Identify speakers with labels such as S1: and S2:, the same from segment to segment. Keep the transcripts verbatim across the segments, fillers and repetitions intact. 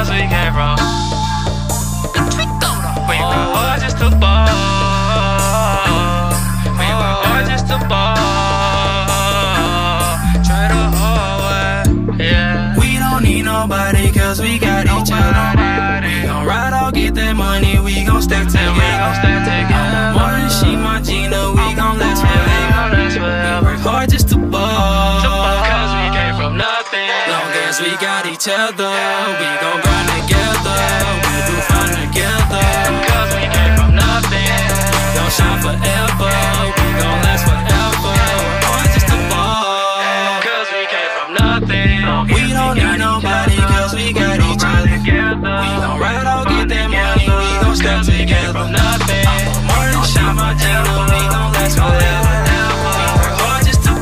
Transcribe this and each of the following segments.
S1: Cause we came from We were hard just to ball. We were hard just to ball. Try the hard way, yeah.
S2: We don't need nobody cause we got each other. We gon' ride out, get that money, we gon' stack together.
S1: We gon' stack together.
S2: More than she, my Gina, we gon' last forever. We work hard just to ball.
S1: Cause we came from nothing.
S2: Long as we got each other, we gon' grind together. We'll do fine together.
S1: Cause we came from nothing.
S2: We gon' shine forever. We gon' last forever. Work hard just to ball.
S1: Cause we came from nothing.
S2: We don't need nobody cause we got each other. We gon' ride out, get that money, we gon' stack together.
S1: From nothing.
S2: More than shine, my Gina, we gon' last forever. We work hard just to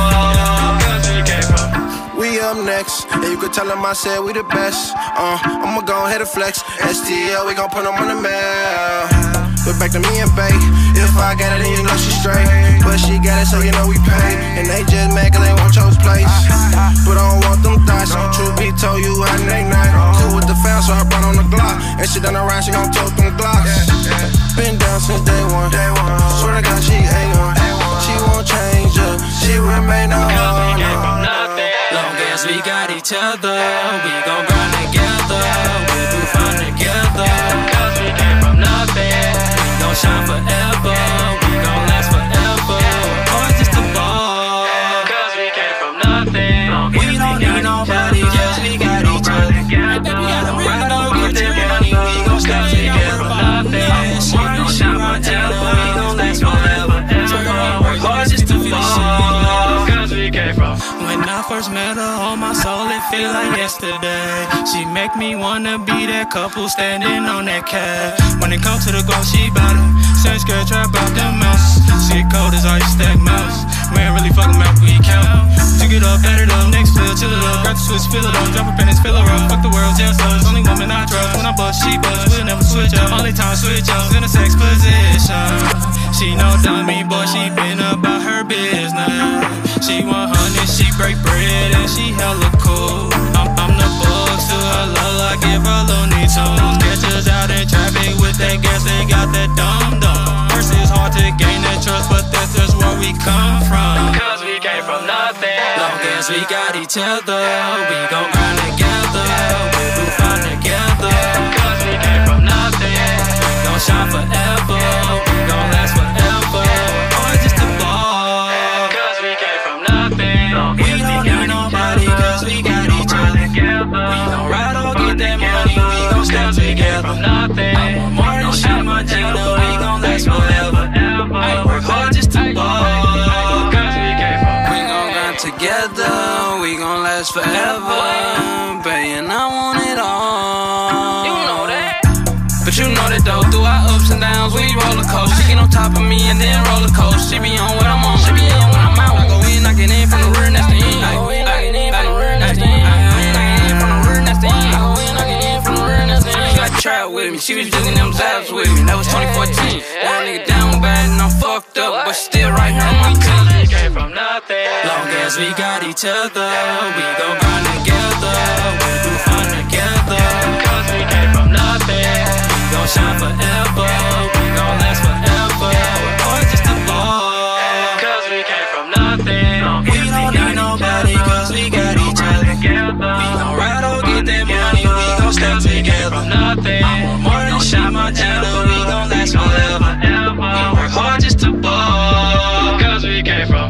S2: ball.
S1: Cause we came from
S3: We up next, and you could tell them I said we the best. Uh, I'ma go ahead and flex. S T L, we gon' put them on the map. But back to me and bae. If I got it, then you know she straight. But she got it, so you know we pay. And they just mad cause they want your place. But I don't want them thoughts. Truth be told, you had an ignite. Cool with the fam, so I brought on the Glock. And she done around, she gon' tote them Glocks. Been down since day one. Swear to God, she A one. She won't change up. She remain on.
S1: Cause we came from nothing.
S2: Long as we got each other, we gon' grind together. We'll do fine together.
S1: Cause we came from nothing.
S2: We gon' shine forever. We gon' last forever. Hard just to ball.
S1: Cause we came from nothing.
S2: We don't need nobody, just we got each other. We gon' ride out, get that money, we gon' stack together.
S1: From nothing.
S2: More than shine, my Gina, we gon' last forever. Work hard just to ball.
S1: Cause we came from
S2: When I first met her, on my soul, it feel like yesterday. She make me wanna be that couple standing on that cab. When it comes to the goal, she bout it. Same skirt, trap out them mouse. Shit cold as ice, stack mouse. We ain't really fucking mouth, we count. Took it up, add it up, next fill, chill it up. Grab the switch, fill it up, drop a pennies, fill her up. Fuck the world, just us. Only woman I trust. When I bust, she bust. We'll never switch up. Only time switch up in a sex position. She no dummy, boy, she been about her business. She one hundred, she break bread and she hella cool. I'm, I'm the bugs to her love, I give her Looney Tunes. Catch us out in traffic with that gas, they got that dumb dumb. First it's hard to gain that trust, but that's just where we come from.
S1: Cause we came from nothing.
S2: Long as we got each other, we gon' grind together. We'll do fine together.
S1: Cause we came from nothing.
S2: We gon' shine forever. We gon' last forever. Hard just to ball.
S1: Cause we came from nothing.
S2: We don't need nobody cause we got each other. We gon' ride out, get that money, we gon' stack together.
S1: From nothing.
S2: More than shit, my Gina, we gon' last forever. I work hard just to ball.
S1: Cause we came from
S2: We gon' grind together, we gon' last forever. Baby, and I want it all.
S1: You know that.
S2: But you know that though, through our ups and downs, we roller coaster. She get on top of me and then roller coaster. She be on what I'm on, she be on when I'm out. I go in, I get in from the rear, that's the end. I go in, I get in from the rear, that's the end. I go in, I get in from the rear, that's the end. I go in, I get in from the rear, that's the end. She got trap with me, she was jigging them zaps with me. That was twenty fourteen. That nigga down bad and I'm fucked up, but she still right here on my team.
S1: We came from nothing.
S2: Long as we got each other, we gon' grind together. We'll do fine together.
S1: Cause we came from nothing.
S2: We gon' shine forever. We gon' last forever. We're hard just to ball.
S1: Cause we came from nothing.
S2: We don't need nobody cause we got each other. We gon' ride out, get that money, we gon' stack together.
S1: From nothing.
S2: More than shine, my Gina, we gon' last forever. We work hard just to ball.
S1: Cause we came from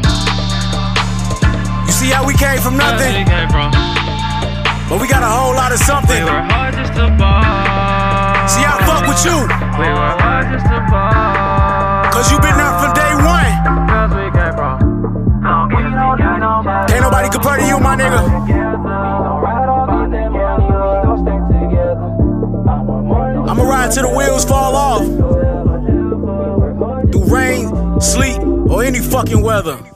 S4: You see how we came from
S1: Cause we
S4: nothing,
S1: came from
S4: but we got a whole lot of
S1: We
S4: something.
S1: were hard just to ball.
S4: See, I fuck with you,
S1: We were hard just to ball.
S4: cause you been there from day one.
S1: Cause we came from
S4: Ain't nobody compare to you, my nigga. I'ma ride till the wheels fall off. Through rain, sleet, or any fucking weather.